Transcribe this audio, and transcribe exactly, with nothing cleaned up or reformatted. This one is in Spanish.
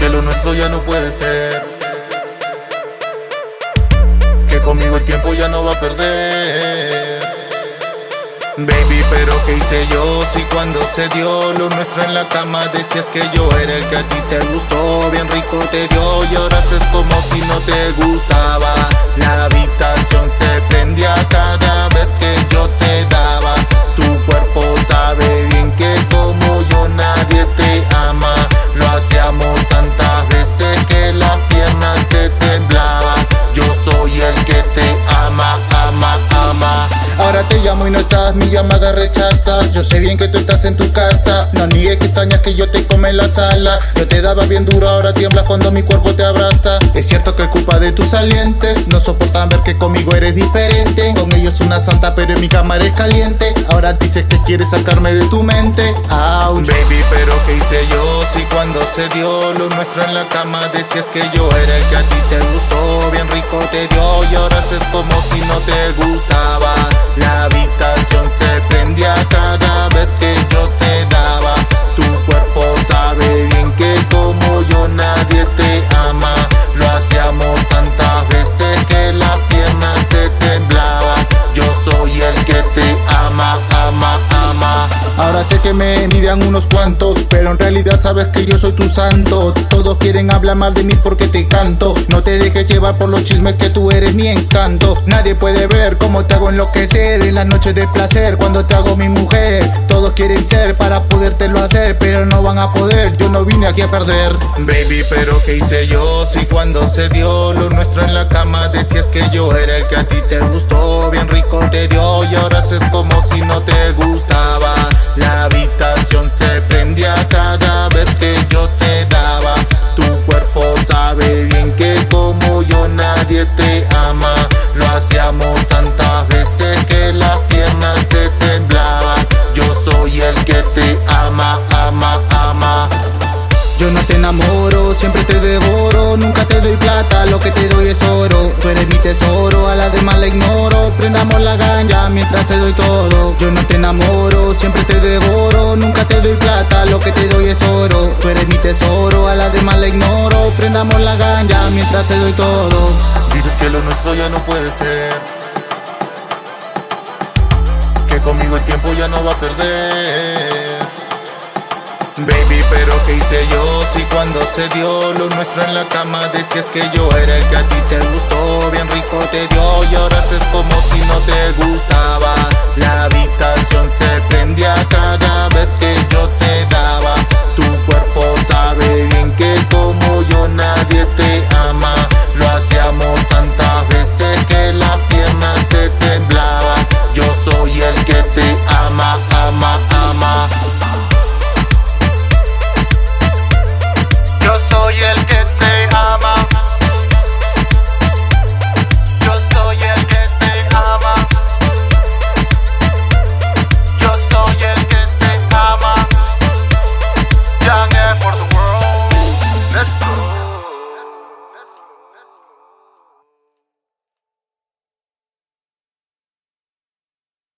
que lo nuestro ya no puede ser, que conmigo el tiempo ya no va a perder. Baby, pero ¿qué hice yo? Si cuando se dio lo nuestro en la cama decías que yo era el que a ti te gustó, bien rico te dio, y ahora haces como si no te gustaba. La habitación se prendía cada vez que yo te daba. Tu cuerpo sabe bien que como yo nadie te ama. Lo hacíamos tantas veces que las piernas te temblaban. Yo soy el que te ama, ama, ama. Ahora te llamo y no estás, mi llamada rechazas. Yo sé bien que tú estás en tu casa. No niegues que extrañas que yo te come en la sala. Yo te daba bien duro, ahora tiemblas cuando mi cuerpo te abraza. Es cierto que es culpa de tus salientes. No soportan ver que conmigo eres diferente. Con ellos una santa, pero en mi cama eres caliente. Ahora dices que quieres sacarme de tu mente. Ouch. Baby, pero ¿qué hice yo? Si cuando se dio lo nuestro en la cama decías que yo era el que a ti te gustó, bien rico te dio, y ahora haces como si no te gustaba. La habitación se prendía cada vez que yo te daba. Tu cuerpo sabe bien que como yo nadie te ama. Lo hacíamos tantas veces que las piernas te temblaban. Yo soy el que te ama, ama, ama. Ahora sé que me envidian unos cuantos, pero en realidad sabes que yo soy tu santo. Todos quieren hablar mal de mí porque te canto. No te dejes llevar por los chismes que tú eres mi encanto. Nadie puede ver cómo te hago enloquecer en las noches de placer cuando te hago mi mujer. Todos quieren ser para podértelo hacer, pero no van a poder, yo no vine aquí a perder. Baby, pero ¿qué hice yo? Si cuando se dio lo nuestro en la cama decías que yo era el que a ti te gustó, bien rico te dio, y ahora haces como si no te gustaba. La habitación se prendía cada vez que yo te daba. Tu cuerpo sabe bien que como yo nadie te ama. Lo hacíamos tantas veces que las piernas te temblaban. Yo soy el que te ama, ama, ama. Yo no te enamoro, siempre te devoro. Nunca te doy plata, lo que te doy es oro. Tú eres mi tesoro, a la demás la ignoro. Prendamos la ganja mientras te doy todo. Yo no te enamoro, siempre te devoro. Nunca te doy plata, lo que te doy es oro. Tú eres mi tesoro, a la demás la ignoro. Prendamos la ganja mientras te doy todo. Dices que lo nuestro ya no puede ser, que conmigo el tiempo ya no va a perder. Baby, pero ¿qué hice yo? Si cuando se dio lo nuestro en la cama decías que yo era el que a ti te gustó, bien rico te dio, y ahora haces como si no te gustaba. La habitación se prendía cada vez que yo te daba. Tu cuerpo sabe